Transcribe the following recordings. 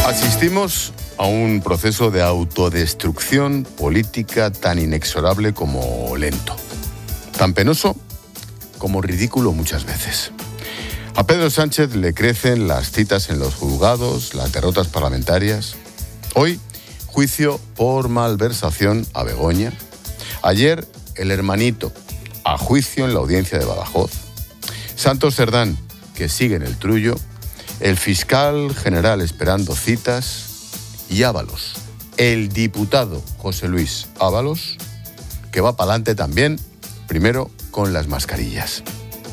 Asistimos a un proceso de autodestrucción política tan inexorable como lento, tan penoso como ridículo muchas veces. A Pedro Sánchez le crecen las citas en los juzgados, las derrotas parlamentarias. Hoy, juicio por malversación a Begoña. Ayer, el hermanito, a juicio en la audiencia de Badajoz. Santos Cerdán, que sigue en el trullo. El fiscal general esperando citas. Y Ábalos, el diputado José Luis Ábalos, que va para adelante también, primero con las mascarillas.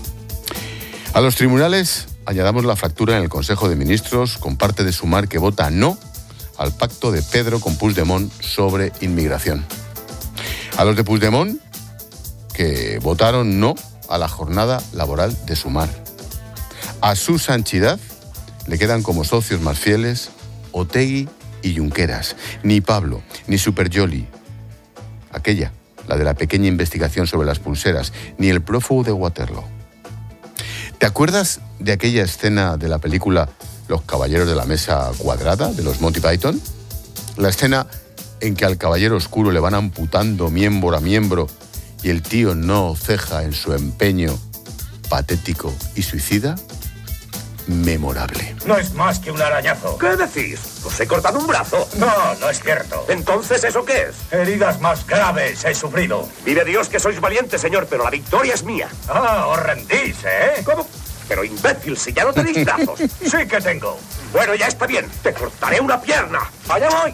A los tribunales añadamos la fractura en el Consejo de Ministros con parte de Sumar que vota no al pacto de Pedro con Puigdemont sobre inmigración. A los de Puigdemont, que votaron no a la jornada laboral de Sumar. A su Sanchidad le quedan como socios más fieles Otegi y Junqueras. Ni Pablo, ni Superjoli, aquella, la de la pequeña investigación sobre las pulseras, ni el prófugo de Waterloo. ¿Te acuerdas de aquella escena de la película Los Caballeros de la Mesa Cuadrada, de los Monty Python? La escena en que al caballero oscuro le van amputando miembro a miembro y el tío no ceja en su empeño patético y suicida. Memorable. No es más que un arañazo. ¿Qué decís? ¿Os he cortado un brazo? No, no es cierto. ¿Entonces eso qué es? Heridas más graves he sufrido. Vive Dios que sois valientes, señor, pero la victoria es mía. Ah, os rendís, ¿eh? ¿Cómo? Pero imbécil, si ya no tenéis brazos. Sí que tengo. Bueno, ya está bien. Te cortaré una pierna. ¡Allá voy!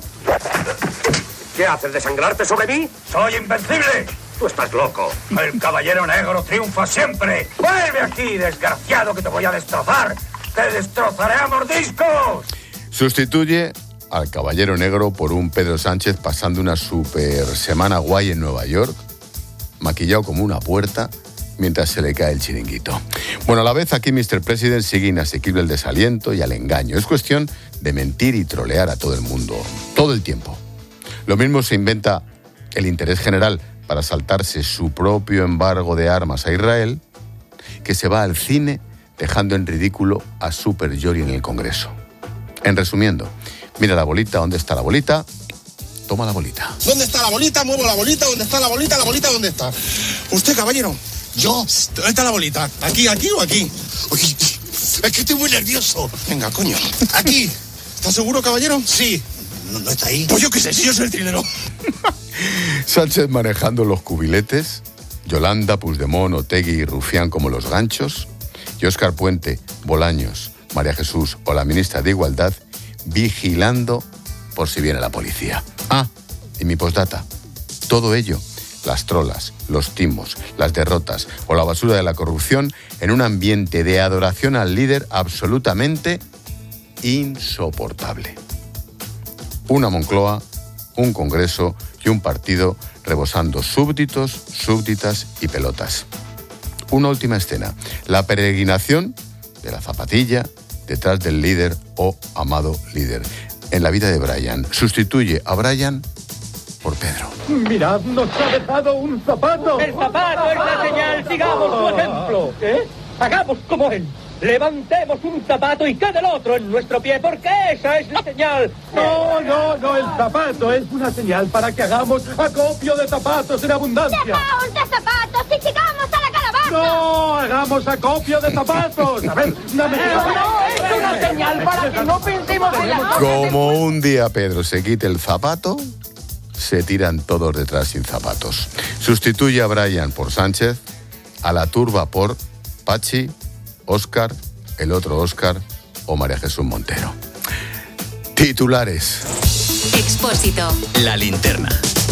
¿Qué haces, desangrarte sobre mí? ¡Soy invencible! Tú estás loco. El caballero negro triunfa siempre. ¡Vuelve aquí, desgraciado, que te voy a destrozar! ¡Te destrozaré a mordiscos! Sustituye al caballero negro por un Pedro Sánchez pasando una super semana guay en Nueva York, maquillado como una puerta, mientras se le cae el chiringuito. Bueno, a la vez aquí Mr. President sigue inasequible al desaliento y al engaño. Es cuestión de mentir y trolear a todo el mundo, todo el tiempo. Lo mismo se inventa el interés general para saltarse su propio embargo de armas a Israel, que se va al cine dejando en ridículo a Superjoli en el Congreso. En resumiendo, mira la bolita, ¿dónde está la bolita? Toma la bolita. ¿Dónde está la bolita? Muevo la bolita, ¿dónde está la bolita? ¿La bolita dónde está? ¿Usted, caballero? ¿Yo? ¿Dónde está la bolita? ¿Aquí o aquí? Uy, es que estoy muy nervioso. Venga, coño. Aquí. ¿Estás seguro, caballero? Sí. No está ahí. Pues yo qué sé, si yo soy el trilero. Sánchez manejando los cubiletes, Yolanda, Puigdemont, Otegi y Rufián como los ganchos, y Óscar Puente, Bolaños, María Jesús o la ministra de Igualdad vigilando por si viene la policía. Ah, y mi postdata. Todo ello, las trolas, los timos, las derrotas o la basura de la corrupción en un ambiente de adoración al líder absolutamente insoportable. Una Moncloa, un Congreso y un partido rebosando súbditos, súbditas y pelotas. Una última escena, la peregrinación de la zapatilla detrás del líder o amado líder. En la vida de Brian, sustituye a Brian por Pedro. Mirad, nos ha dejado un zapato. El zapato es la señal, sigamos su ejemplo. ¿Qué? Hagamos como él. Levantemos un zapato y quede el otro en nuestro pie, porque esa es la señal. No, el zapato es una señal para que hagamos acopio de zapatos en abundancia. ¡Dejaos de zapatos y sigamos a la calabaza! No, hagamos acopio de zapatos. A ver, dame No, es una señal para que no pensemos en la... Como un día Pedro se quite el zapato, se tiran todos detrás sin zapatos. Sustituye a Brian por Sánchez, a la turba por Pachi, Óscar, el otro Óscar o María Jesús Montero. Titulares. Expósito. La linterna.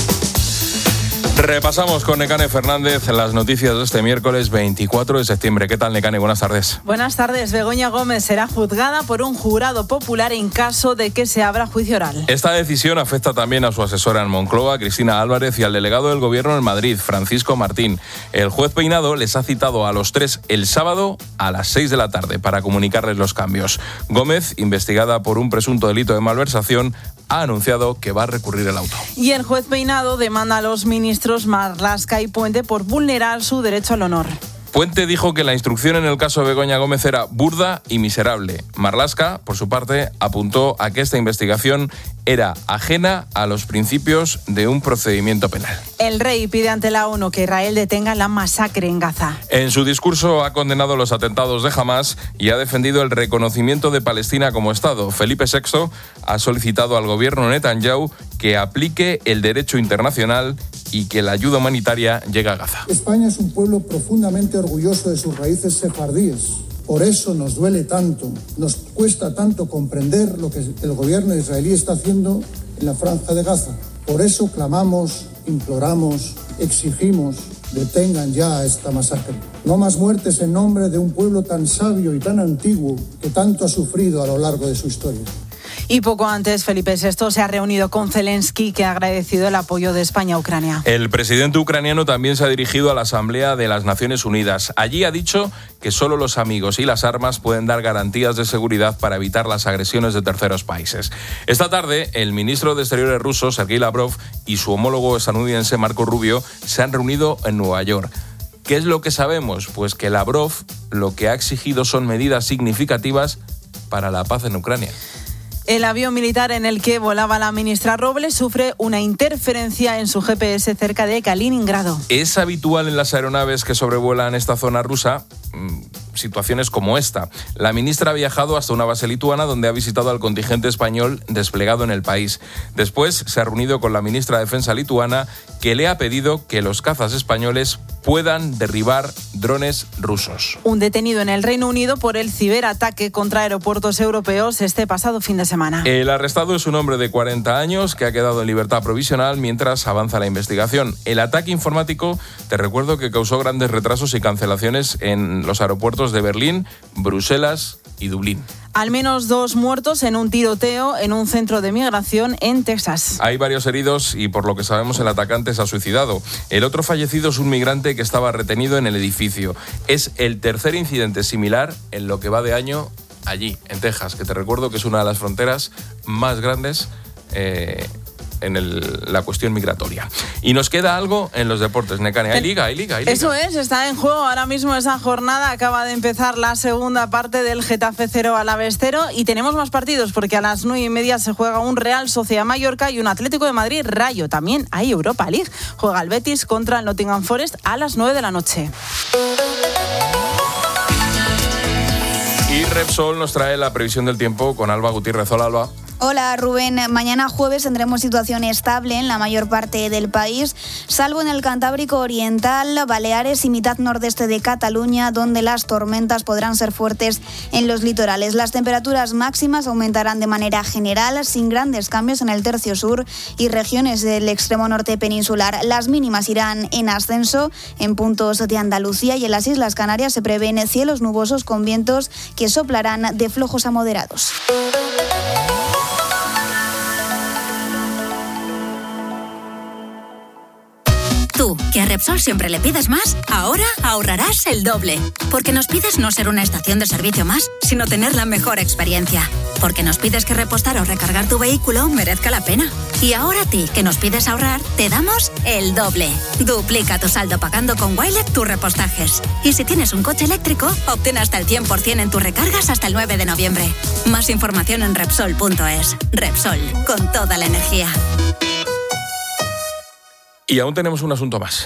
Repasamos con Nekane Fernández las noticias de este miércoles 24 de septiembre. ¿Qué tal, Nekane? Buenas tardes. Buenas tardes. Begoña Gómez será juzgada por un jurado popular en caso de que se abra juicio oral. Esta decisión afecta también a su asesora en Moncloa, Cristina Álvarez, y al delegado del Gobierno en Madrid, Francisco Martín. El juez Peinado les ha citado a los tres el sábado a las 6 de la tarde para comunicarles los cambios. Gómez, investigada por un presunto delito de malversación, ha anunciado que va a recurrir el auto. Y el juez Peinado demanda a los ministros Marlaska y Puente por vulnerar su derecho al honor. Puente dijo que la instrucción en el caso de Begoña Gómez era burda y miserable. Marlaska, por su parte, apuntó a que esta investigación era ajena a los principios de un procedimiento penal. El rey pide ante la ONU que Israel detenga la masacre en Gaza. En su discurso ha condenado los atentados de Hamás y ha defendido el reconocimiento de Palestina como Estado. Felipe VI ha solicitado al gobierno Netanyahu que aplique el derecho internacional y que la ayuda humanitaria llegue a Gaza. España es un pueblo profundamente orgulloso de sus raíces sefardíes. Por eso nos duele tanto, nos cuesta tanto comprender lo que el gobierno israelí está haciendo en la franja de Gaza. Por eso clamamos, imploramos, exigimos, detengan ya esta masacre. No más muertes en nombre de un pueblo tan sabio y tan antiguo que tanto ha sufrido a lo largo de su historia. Y poco antes, Felipe VI se ha reunido con Zelensky, que ha agradecido el apoyo de España a Ucrania. El presidente ucraniano también se ha dirigido a la Asamblea de las Naciones Unidas. Allí ha dicho que solo los amigos y las armas pueden dar garantías de seguridad para evitar las agresiones de terceros países. Esta tarde, el ministro de Exteriores ruso, Sergei Lavrov, y su homólogo estadounidense, Marco Rubio, se han reunido en Nueva York. ¿Qué es lo que sabemos? Pues que Lavrov lo que ha exigido son medidas significativas para la paz en Ucrania. El avión militar en el que volaba la ministra Robles sufre una interferencia en su GPS cerca de Kaliningrado. Es habitual en las aeronaves que sobrevuelan esta zona rusa situaciones como esta. La ministra ha viajado hasta una base lituana donde ha visitado al contingente español desplegado en el país. Después se ha reunido con la ministra de Defensa lituana, que le ha pedido que los cazas españoles puedan derribar drones rusos. Un detenido en el Reino Unido por el ciberataque contra aeropuertos europeos este pasado fin de semana. El arrestado es un hombre de 40 años que ha quedado en libertad provisional mientras avanza la investigación. El ataque informático, te recuerdo que causó grandes retrasos y cancelaciones en los aeropuertos de Berlín, Bruselas y Dublín. Al menos 2 muertos en un tiroteo en un centro de migración en Texas. Hay varios heridos y por lo que sabemos el atacante se ha suicidado. El otro fallecido es un migrante que estaba retenido en el edificio. Es el tercer incidente similar en lo que va de año allí, en Texas, que te recuerdo que es una de las fronteras más grandes en la cuestión migratoria. Y nos queda algo en los deportes, Nekane. Hay liga. Eso es, está en juego ahora mismo esa jornada. Acaba de empezar la segunda parte del Getafe 0 Alavés 0 y tenemos más partidos porque a las 9:30 se juega un Real Sociedad Mallorca y un Atlético de Madrid Rayo. También hay Europa League. Juega el Betis contra el Nottingham Forest a las 9 de la noche. Y Repsol nos trae la previsión del tiempo con Alba Gutiérrez. Hola, Alba. Hola Rubén, mañana jueves tendremos situación estable en la mayor parte del país, salvo en el Cantábrico Oriental, Baleares y mitad nordeste de Cataluña, donde las tormentas podrán ser fuertes en los litorales. Las temperaturas máximas aumentarán de manera general, sin grandes cambios en el tercio sur y regiones del extremo norte peninsular. Las mínimas irán en ascenso en puntos de Andalucía y en las Islas Canarias se prevén cielos nubosos con vientos que soplarán de flojos a moderados. Tú, que a Repsol siempre le pides más, ahora ahorrarás el doble. Porque nos pides no ser una estación de servicio más, sino tener la mejor experiencia. Porque nos pides que repostar o recargar tu vehículo merezca la pena. Y ahora a ti, que nos pides ahorrar, te damos el doble. Duplica tu saldo pagando con Wilet tus repostajes. Y si tienes un coche eléctrico, obtén hasta el 100% en tus recargas hasta el 9 de noviembre. Más información en Repsol.es. Repsol, con toda la energía. Y aún tenemos un asunto más.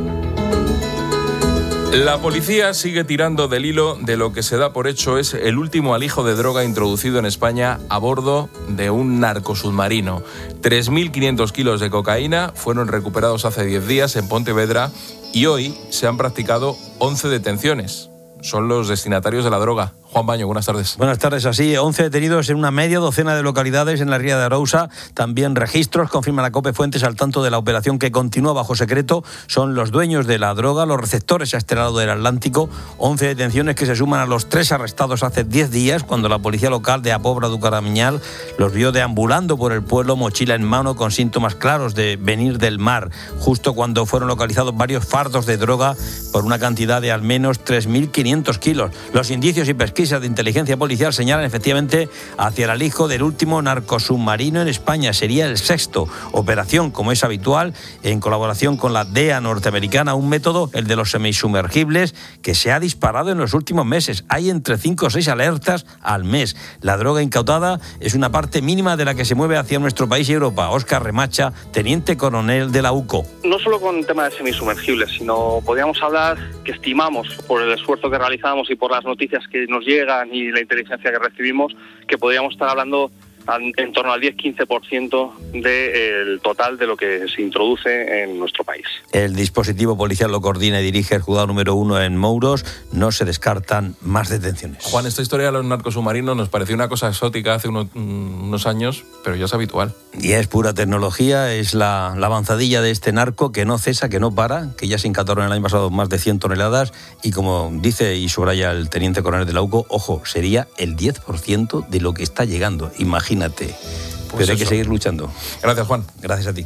La policía sigue tirando del hilo de lo que se da por hecho es el último alijo de droga introducido en España a bordo de un narcosubmarino. 3.500 kilos de cocaína fueron recuperados hace 10 días en Pontevedra y hoy se han practicado 11 detenciones. Son los destinatarios de la droga. Juan Baño, buenas tardes. Buenas tardes, así 11 detenidos en una media docena de localidades en la Ría de Arousa. También registros, confirma la COPE, fuentes al tanto de la operación que continúa bajo secreto. Son los dueños de la droga, los receptores a este lado del Atlántico. 11 detenciones que se suman a los 3 arrestados hace 10 días, cuando la policía local de Apobra du Caramiñal los vio deambulando por el pueblo, mochila en mano, con síntomas claros de venir del mar, justo cuando fueron localizados varios fardos de droga por una cantidad de al menos 3.500 kilos. Los indicios y pesquisas pesquisas de inteligencia policial señalan efectivamente hacia el alijo del último narcosubmarino en España. Sería el sexto. Operación, como es habitual, en colaboración con la DEA norteamericana, un método, el de los semisumergibles, que se ha disparado en los últimos meses. Hay entre 5 o 6 alertas al mes. La droga incautada es una parte mínima de la que se mueve hacia nuestro país y Europa. Óscar Remacha, teniente coronel de la UCO. No solo con el tema de semisumergibles, sino podríamos hablar que estimamos, por el esfuerzo que realizamos y por las noticias que nos llegan y la inteligencia que recibimos, que podríamos estar hablando en torno al 10-15% del total de lo que se introduce en nuestro país. El dispositivo policial lo coordina y dirige el juzgado número 1 en Mouros. No se descartan más detenciones. Juan, esta historia de los narcosubmarinos nos pareció una cosa exótica hace unos años, pero ya es habitual. Y es pura tecnología, es la avanzadilla de este narco que no cesa, que no para, que ya se incautaron el año pasado más de 100 toneladas y, como dice y subraya el teniente coronel de la UCO, ojo, sería el 10% de lo que está llegando. Imagínate. Pues pero hay que seguir luchando. Gracias, Juan. Gracias a ti.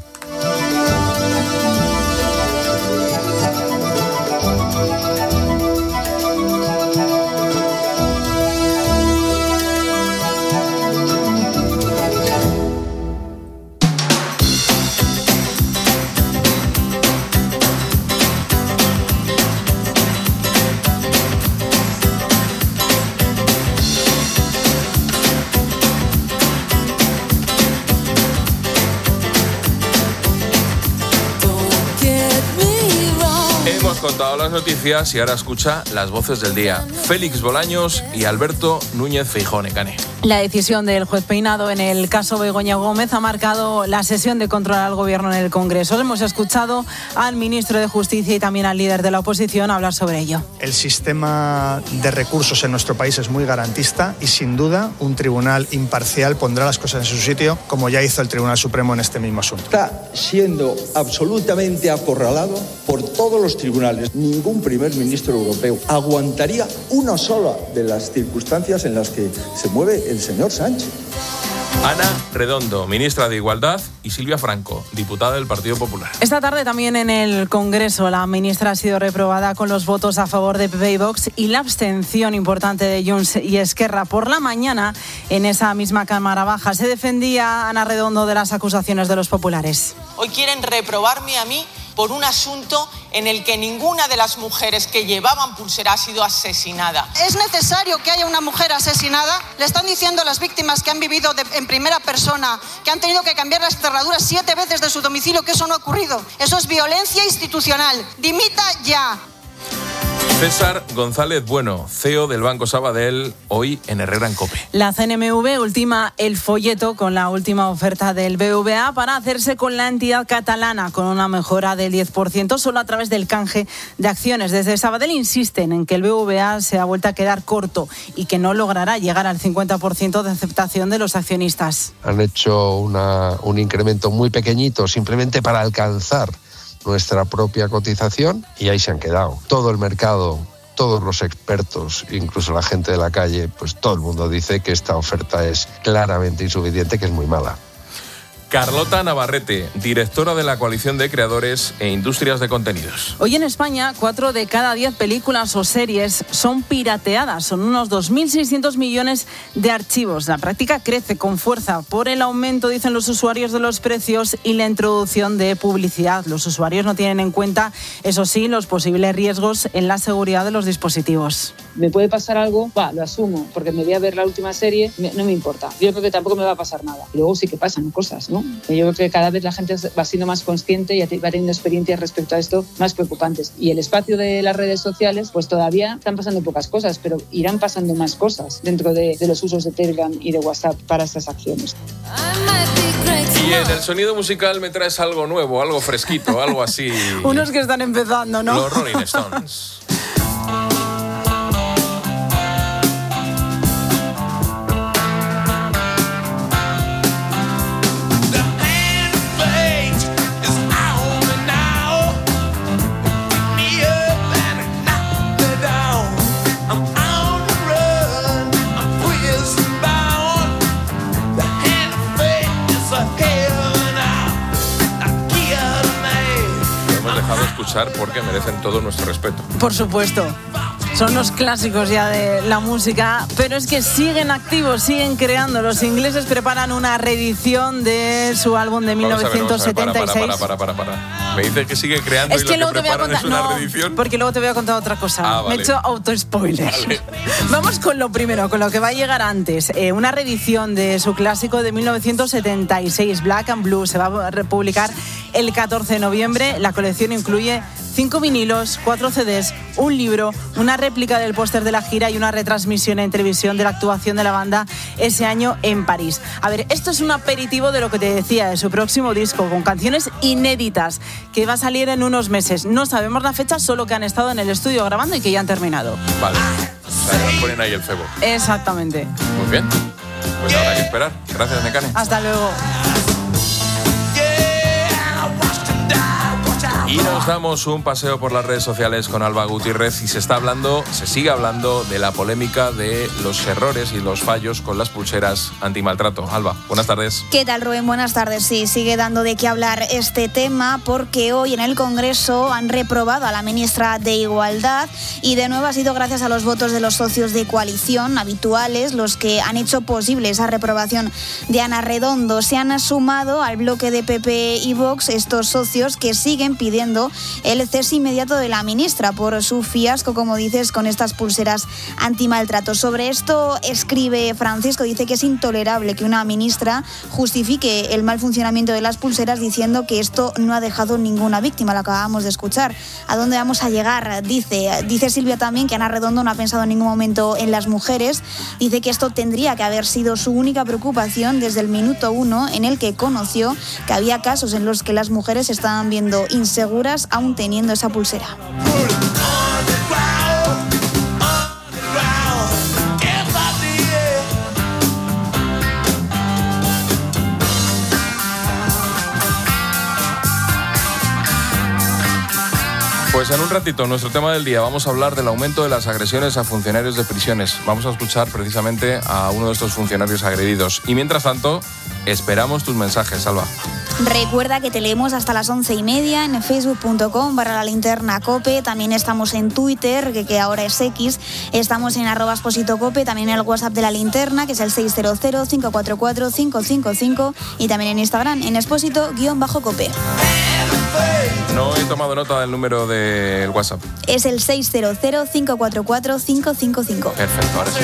Contado las noticias y ahora escucha las voces del día. Félix Bolaños y Alberto Núñez Feijóo, Necane. La decisión del juez Peinado en el caso Begoña Gómez ha marcado la sesión de control al gobierno en el Congreso. Hemos escuchado al ministro de Justicia y también al líder de la oposición hablar sobre ello. El sistema de recursos en nuestro país es muy garantista y sin duda un tribunal imparcial pondrá las cosas en su sitio, como ya hizo el Tribunal Supremo en este mismo asunto. Está siendo absolutamente acorralado por todos los tribunales. Ningún primer ministro europeo aguantaría una sola de las circunstancias en las que se mueve el señor Sánchez. Ana Redondo, ministra de Igualdad, y Silvia Franco, diputada del Partido Popular. Esta tarde también en el Congreso la ministra ha sido reprobada con los votos a favor de PP y Vox y la abstención importante de Junts y Esquerra. Por la mañana, en esa misma Cámara Baja, se defendía Ana Redondo de las acusaciones de los populares. Hoy quieren reprobarme a mí por un asunto en el que ninguna de las mujeres que llevaban pulsera ha sido asesinada. ¿Es necesario que haya una mujer asesinada? Le están diciendo a las víctimas que han vivido en primera persona, que han tenido que cambiar las cerraduras 7 veces de su domicilio, que eso no ha ocurrido. Eso es violencia institucional. Dimita ya. César González Bueno, CEO del Banco Sabadell, hoy en Herrera en COPE. La CNMV ultima el folleto con la última oferta del BBVA para hacerse con la entidad catalana, con una mejora del 10% solo a través del canje de acciones. Desde Sabadell insisten en que el BBVA se ha vuelto a quedar corto y que no logrará llegar al 50% de aceptación de los accionistas. Han hecho un incremento muy pequeñito simplemente para alcanzar nuestra propia cotización y ahí se han quedado. Todo el mercado, todos los expertos, incluso la gente de la calle, pues todo el mundo dice que esta oferta es claramente insuficiente, que es muy mala. Carlota Navarrete, directora de la Coalición de Creadores e Industrias de Contenidos. Hoy en España, 4 de cada 10 películas o series son pirateadas. Son unos 2.600 millones de archivos. La práctica crece con fuerza por el aumento, dicen los usuarios, de los precios y la introducción de publicidad. Los usuarios no tienen en cuenta, eso sí, los posibles riesgos en la seguridad de los dispositivos. Me puede pasar algo, lo asumo, porque me voy a ver la última serie, no me importa. Yo creo que tampoco me va a pasar nada. Luego sí que pasan cosas, ¿no? Yo creo que cada vez la gente va siendo más consciente y va teniendo experiencias respecto a esto más preocupantes. Y el espacio de las redes sociales, pues todavía están pasando pocas cosas, pero irán pasando más cosas dentro de los usos de Telegram y de WhatsApp para estas acciones. Y en el sonido musical me traes algo nuevo, algo fresquito, algo así. Unos que están empezando, ¿no? Los Rolling Stones. Por supuesto. Son los clásicos ya de la música, pero es que siguen activos, siguen creando. Los ingleses preparan una reedición de su álbum de 1976. Me dice que sigue creando es y que lo luego que preparan es una reedición. Porque luego te voy a contar otra cosa. Vale. Me he hecho auto-spoilers. Vale. Vamos con lo primero, con lo que va a llegar antes. Una reedición de su clásico de 1976, Black and Blue. Se va a republicar el 14 de noviembre. La colección incluye 5 vinilos, 4 CDs, un libro, una réplica del póster de la gira y una retransmisión en televisión de la actuación de la banda ese año en París. A ver, esto es un aperitivo de lo que te decía, de su próximo disco, con canciones inéditas, que va a salir en unos meses. No sabemos la fecha, solo que han estado en el estudio grabando y que ya han terminado. Vale, o sea, nos ponen ahí el cebo. Exactamente. Muy bien, pues habrá que esperar. Gracias, Nekane. Hasta luego. Y nos damos un paseo por las redes sociales con Alba Gutiérrez y se sigue hablando de la polémica de los errores y los fallos con las pulseras antimaltrato. Alba, buenas tardes. ¿Qué tal, Rubén? Buenas tardes. Sí, sigue dando de qué hablar este tema porque hoy en el Congreso han reprobado a la ministra de Igualdad y de nuevo ha sido gracias a los votos de los socios de coalición habituales los que han hecho posible esa reprobación de Ana Redondo. Se han sumado al bloque de PP y Vox estos socios que siguen pidiendo el cese inmediato de la ministra por su fiasco, como dices, con estas pulseras antimaltrato. Sobre esto escribe Francisco, dice que es intolerable que una ministra justifique el mal funcionamiento de las pulseras diciendo que esto no ha dejado ninguna víctima, lo acabamos de escuchar. ¿A dónde vamos a llegar? Dice Silvia también que Ana Redondo no ha pensado en ningún momento en las mujeres, dice que esto tendría que haber sido su única preocupación desde el minuto 1 en el que conoció que había casos en los que las mujeres se estaban viendo inseguras aún teniendo esa pulsera. Pues en un ratito, nuestro tema del día, vamos a hablar del aumento de las agresiones a funcionarios de prisiones. Vamos a escuchar precisamente a uno de estos funcionarios agredidos. Y mientras tanto, esperamos tus mensajes, Alba. Recuerda que te leemos hasta las 11:30 en facebook.com/lalinternacope. También estamos en Twitter, que ahora es X. Estamos en @expositocope, también en el WhatsApp de La Linterna, que es el 600-544-555. Y también en Instagram, en expósito_cope. No he tomado nota del número del WhatsApp. Es el 600-544-555. Perfecto, ahora sí.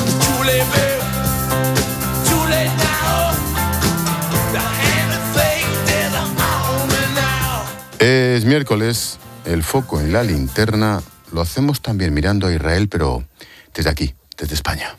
Es miércoles, el foco en La Linterna lo hacemos también mirando a Israel, pero desde aquí, desde España.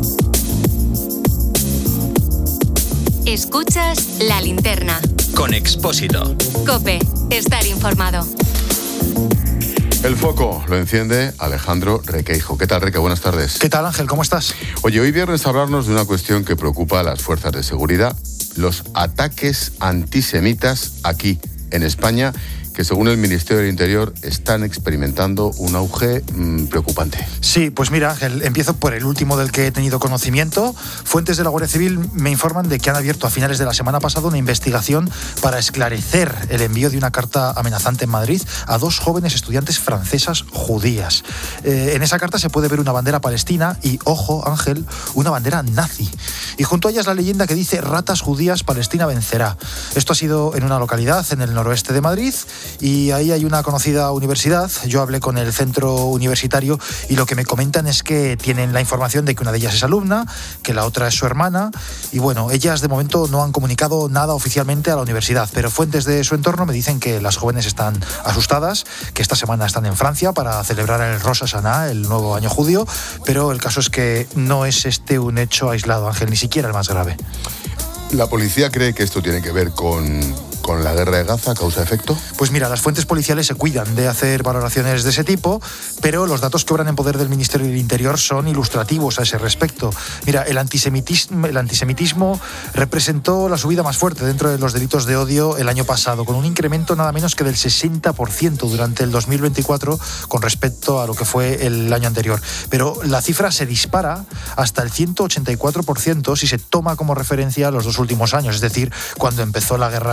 Escuchas La Linterna. Con Expósito. COPE. Estar informado. El foco lo enciende Alejandro Requeijo. ¿Qué tal, Reque? Buenas tardes. ¿Qué tal, Ángel? ¿Cómo estás? Oye, hoy viernes hablarnos de una cuestión que preocupa a las fuerzas de seguridad, los ataques antisemitas aquí, en España, que según el Ministerio del Interior están experimentando un auge preocupante. Sí, pues mira, Ángel, empiezo por el último del que he tenido conocimiento. Fuentes de la Guardia Civil me informan de que han abierto a finales de la semana pasada una investigación para esclarecer el envío de una carta amenazante en Madrid a 2 jóvenes estudiantes francesas judías. En esa carta se puede ver una bandera palestina y, ojo, Ángel, una bandera nazi. Y junto a ellas la leyenda que dice ratas judías, Palestina vencerá. Esto ha sido en una localidad en el noroeste de Madrid. Y ahí hay una conocida universidad. Yo hablé con el centro universitario y lo que me comentan es que tienen la información de que una de ellas es alumna, que la otra es su hermana, y bueno, ellas de momento no han comunicado nada oficialmente a la universidad, pero fuentes de su entorno me dicen que las jóvenes están asustadas, que esta semana están en Francia para celebrar el Rosh Hashanah, el nuevo año judío, pero el caso es que no es este un hecho aislado, Ángel, ni siquiera el más grave. ¿La policía cree que esto tiene que ver con la guerra de Gaza, causa-efecto? Pues mira, las fuentes policiales se cuidan de hacer valoraciones de ese tipo, pero los datos que obran en poder del Ministerio del Interior son ilustrativos a ese respecto. Mira, el antisemitismo representó la subida más fuerte dentro de los delitos de odio el año pasado, con un incremento nada menos que del 60% durante el 2024 con respecto a lo que fue el año anterior. Pero la cifra se dispara hasta el 184% si se toma como referencia los 2 últimos años, es decir, cuando empezó la guerra en Gaza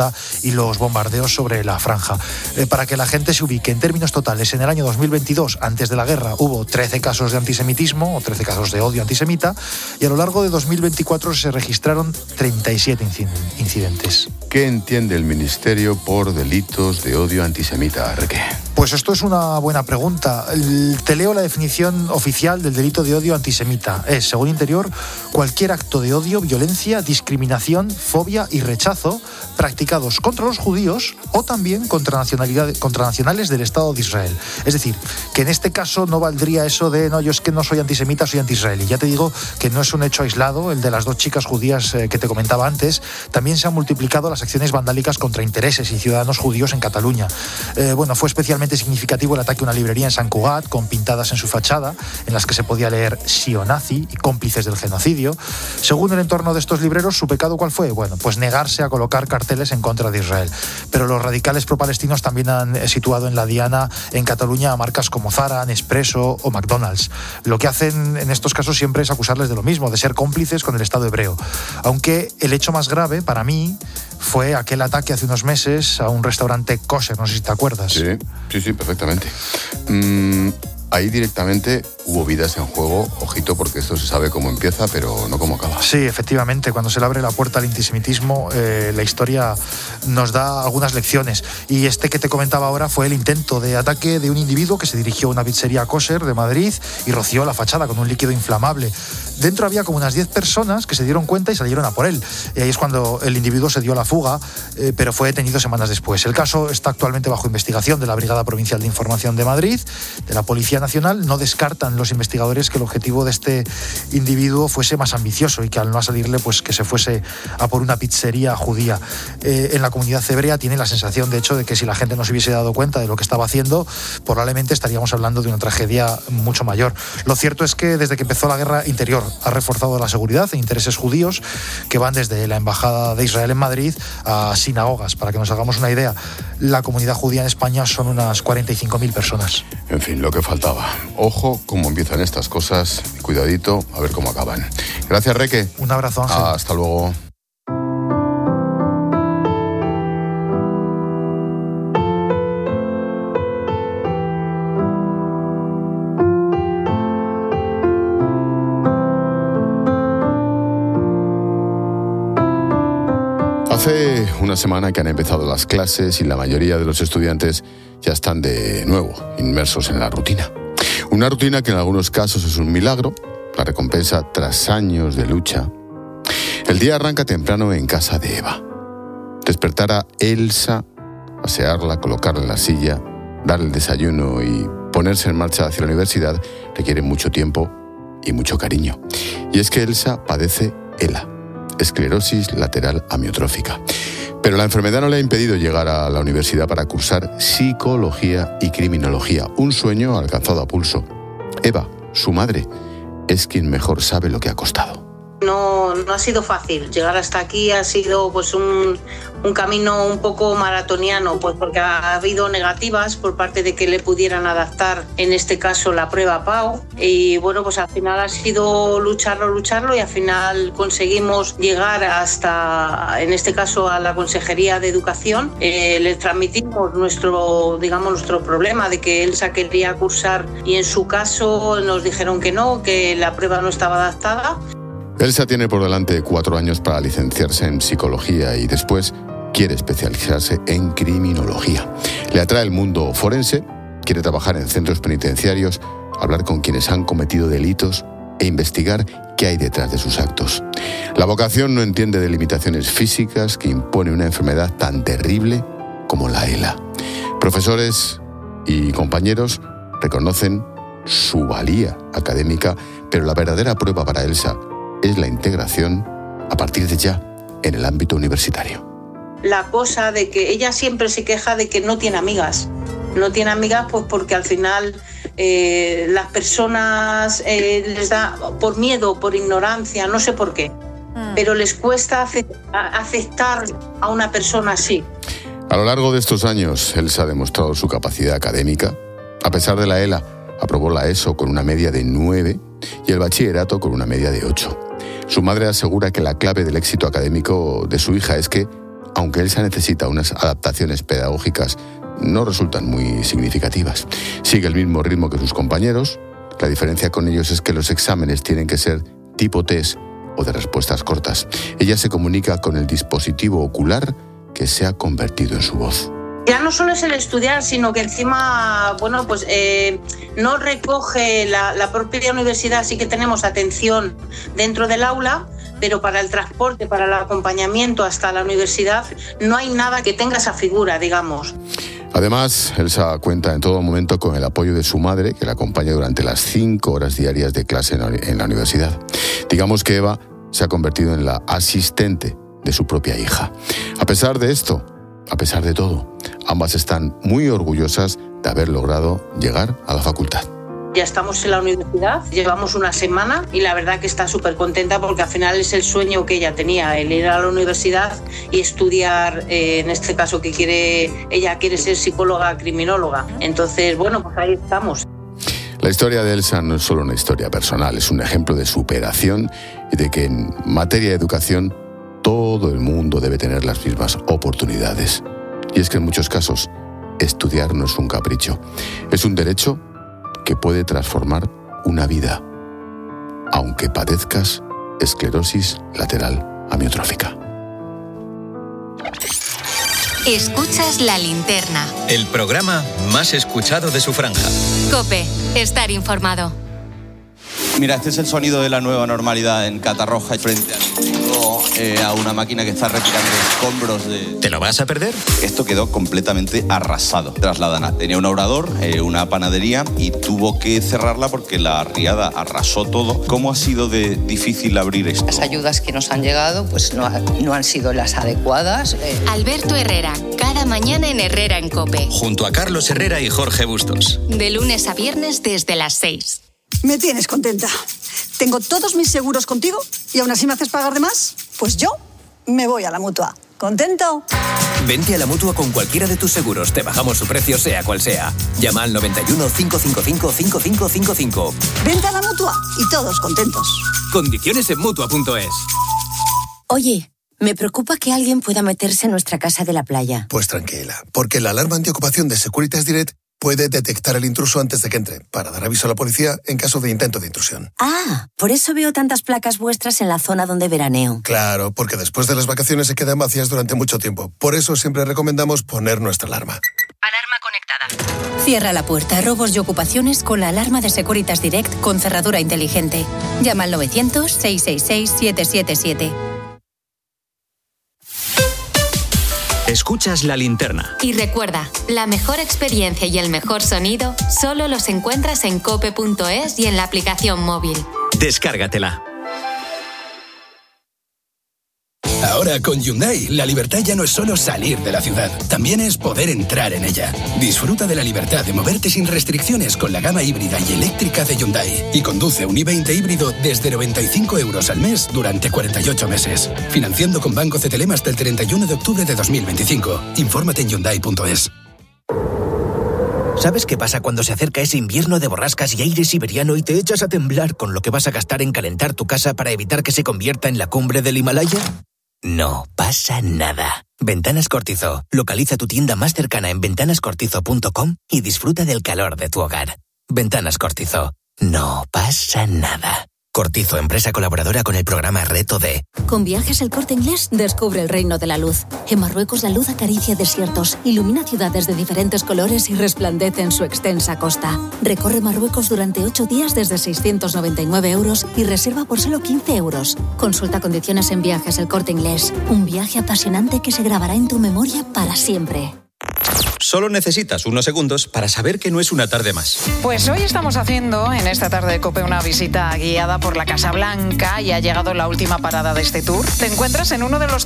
Gaza y los bombardeos sobre la franja. Para que la gente se ubique, en términos totales, en el año 2022, antes de la guerra, hubo 13 casos de antisemitismo o 13 casos de odio antisemita, y a lo largo de 2024 se registraron 37 incidentes. ¿Qué entiende el Ministerio por delitos de odio antisemita, Reque? Pues esto es una buena pregunta. Te leo la definición oficial del delito de odio antisemita. Es, según Interior, cualquier acto de odio, violencia, discriminación, fobia y rechazo practicados contra los judíos o también contra nacionales del Estado de Israel. Es decir, que en este caso no valdría eso de no, yo es que no soy antisemita, soy anti-israelí. Ya te digo que no es un hecho aislado, el de las 2 chicas judías que te comentaba antes. También se han multiplicado las acciones vandálicas contra intereses y ciudadanos judíos en Cataluña. Fue especialmente significativo el ataque a una librería en Sant Cugat, con pintadas en su fachada, en las que se podía leer "sí o nazi" y "cómplices del genocidio". Según el entorno de estos libreros, ¿su pecado cuál fue? Bueno, pues negarse a colocar carteles en contra de Israel. Pero los radicales pro-palestinos también han situado en la diana en Cataluña a marcas como Zara, Nespresso o McDonald's. Lo que hacen en estos casos siempre es acusarles de lo mismo, de ser cómplices con el Estado hebreo. Aunque el hecho más grave, para mí, fue aquel ataque hace unos meses a un restaurante kosher, no sé si te acuerdas. Sí, perfectamente. Ahí directamente hubo vidas en juego, ojito, porque esto se sabe cómo empieza, pero no cómo acaba. Sí, efectivamente, cuando se le abre la puerta al antisemitismo, la historia nos da algunas lecciones. Y este que te comentaba ahora fue el intento de ataque de un individuo que se dirigió a una pizzería kosher de Madrid y roció la fachada con un líquido inflamable. Dentro había como unas 10 personas que se dieron cuenta y salieron a por él. Y ahí es cuando el individuo se dio a la fuga, pero fue detenido semanas después. El caso está actualmente bajo investigación de la Brigada Provincial de Información de Madrid, de la Policía Nacional. No descartan los investigadores que el objetivo de este individuo fuese más ambicioso y que al no salirle, pues que se fuese a por una pizzería judía. En la comunidad hebrea tiene la sensación, de hecho, de que si la gente no se hubiese dado cuenta de lo que estaba haciendo, probablemente estaríamos hablando de una tragedia mucho mayor. Lo cierto es que desde que empezó la guerra, Interior ha reforzado la seguridad e intereses judíos que van desde la Embajada de Israel en Madrid a sinagogas. Para que nos hagamos una idea, la comunidad judía en España son unas 45.000 personas. En fin, lo que faltaba. Ojo cómo empiezan estas cosas, cuidadito, a ver cómo acaban. Gracias, Reque. Un abrazo, Ángel. Hasta luego. Hace una semana que han empezado las clases y la mayoría de los estudiantes ya están de nuevo inmersos en la rutina. Una rutina que en algunos casos es un milagro, la recompensa tras años de lucha. El día arranca temprano en casa de Eva. Despertar a Elsa, asearla, colocarla en la silla, darle el desayuno y ponerse en marcha hacia la universidad requiere mucho tiempo y mucho cariño. Y es que Elsa padece ELA, esclerosis lateral amiotrófica. Pero la enfermedad no le ha impedido llegar a la universidad para cursar psicología y criminología, un sueño alcanzado a pulso. Eva, su madre, es quien mejor sabe lo que ha costado. No ha sido fácil. Llegar hasta aquí ha sido pues un camino un poco maratoniano, pues porque ha habido negativas por parte de que le pudieran adaptar, en este caso, la prueba PAU. Y bueno, pues al final ha sido lucharlo y al final conseguimos llegar hasta, en este caso, a la Consejería de Educación. Les transmitimos nuestro problema de que Elsa quería cursar y en su caso nos dijeron que no, que la prueba no estaba adaptada. Elsa tiene por delante 4 años para licenciarse en psicología y después quiere especializarse en criminología. Le atrae el mundo forense, quiere trabajar en centros penitenciarios, hablar con quienes han cometido delitos e investigar qué hay detrás de sus actos. La vocación no entiende de limitaciones físicas que impone una enfermedad tan terrible como la ELA. Profesores y compañeros reconocen su valía académica, pero la verdadera prueba para Elsa es la integración a partir de ya en el ámbito universitario. La cosa de que ella siempre se queja de que no tiene amigas. No tiene amigas pues porque al final las personas les da por miedo, por ignorancia, no sé por qué, pero les cuesta aceptar a una persona así. A lo largo de estos años, Elsa ha demostrado su capacidad académica. A pesar de la ELA, aprobó la ESO con una media de 9 y el bachillerato con una media de 8. Su madre asegura que la clave del éxito académico de su hija es que, aunque Elsa necesita unas adaptaciones pedagógicas, no resultan muy significativas. Sigue el mismo ritmo que sus compañeros. La diferencia con ellos es que los exámenes tienen que ser tipo test o de respuestas cortas. Ella se comunica con el dispositivo ocular que se ha convertido en su voz. Ya no solo es el estudiar, sino que encima, no recoge la propia universidad. Sí que tenemos atención dentro del aula, pero para el transporte, para el acompañamiento hasta la universidad, no hay nada que tenga esa figura, digamos. Además, Elsa cuenta en todo momento con el apoyo de su madre, que la acompaña durante las 5 horas diarias de clase en la universidad. Digamos que Eva se ha convertido en la asistente de su propia hija. A pesar de esto, a pesar de todo, ambas están muy orgullosas de haber logrado llegar a la facultad. Ya estamos en la universidad, llevamos una semana y la verdad que está súper contenta porque al final es el sueño que ella tenía, el ir a la universidad y estudiar, en este caso ella quiere ser psicóloga criminóloga. Entonces, pues ahí estamos. La historia de Elsa no es solo una historia personal, es un ejemplo de superación y de que en materia de educación todo el mundo debe tener las mismas oportunidades. Y es que en muchos casos, estudiar no es un capricho, es un derecho que puede transformar una vida, aunque padezcas esclerosis lateral amiotrófica. Escuchas La Linterna, el programa más escuchado de su franja. COPE, estar informado. Mira, este es el sonido de la nueva normalidad en Catarroja, frente a una máquina que está retirando escombros de... ¿Te lo vas a perder? Esto quedó completamente arrasado. Trasladan. Tenía un obrador, una panadería y tuvo que cerrarla porque la riada arrasó todo. ¿Cómo ha sido de difícil abrir esto? Las ayudas que nos han llegado pues no han sido las adecuadas. Alberto Herrera, cada mañana en Herrera en COPE. Junto a Carlos Herrera y Jorge Bustos. De lunes a viernes desde las 6. Me tienes contenta. Tengo todos mis seguros contigo y aún así me haces pagar de más. Pues yo me voy a la Mutua. ¿Contento? Vente a la Mutua con cualquiera de tus seguros. Te bajamos su precio sea cual sea. Llama al 91 555 5555. Vente a la Mutua y todos contentos. Condiciones en Mutua.es. Oye, me preocupa que alguien pueda meterse en nuestra casa de la playa. Pues tranquila, porque la alarma antiocupación de Securitas Direct puede detectar el intruso antes de que entre, para dar aviso a la policía en caso de intento de intrusión. Ah, por eso veo tantas placas vuestras en la zona donde veraneo. Claro, porque después de las vacaciones se quedan vacías durante mucho tiempo. Por eso siempre recomendamos poner nuestra alarma. Alarma conectada. Cierra la puerta a robos y ocupaciones con la alarma de Securitas Direct con cerradura inteligente. Llama al 900-666-777. Escuchas La Linterna. Y recuerda, la mejor experiencia y el mejor sonido solo los encuentras en cope.es y en la aplicación móvil. Descárgatela. Ahora con Hyundai, la libertad ya no es solo salir de la ciudad, también es poder entrar en ella. Disfruta de la libertad de moverte sin restricciones con la gama híbrida y eléctrica de Hyundai y conduce un i20 híbrido desde 95 euros al mes durante 48 meses. Financiando con Banco CTLM hasta el 31 de octubre de 2025. Infórmate en Hyundai.es. ¿Sabes qué pasa cuando se acerca ese invierno de borrascas y aire siberiano y te echas a temblar con lo que vas a gastar en calentar tu casa para evitar que se convierta en la cumbre del Himalaya? No pasa nada. Ventanas Cortizo. Localiza tu tienda más cercana en ventanascortizo.com y disfruta del calor de tu hogar. Ventanas Cortizo. No pasa nada. Cortizo, empresa colaboradora con el programa Reto D. Con Viajes El Corte Inglés, descubre el reino de la luz. En Marruecos, la luz acaricia desiertos, ilumina ciudades de diferentes colores y resplandece en su extensa costa. Recorre Marruecos durante 8 días desde 699 euros y reserva por solo 15 euros. Consulta condiciones en Viajes El Corte Inglés. Un viaje apasionante que se grabará en tu memoria para siempre. Solo necesitas unos segundos para saber que no es una tarde más. Pues hoy estamos haciendo en esta tarde de COPE una visita guiada por la Casa Blanca y ha llegado la última parada de este tour. Te encuentras en uno de los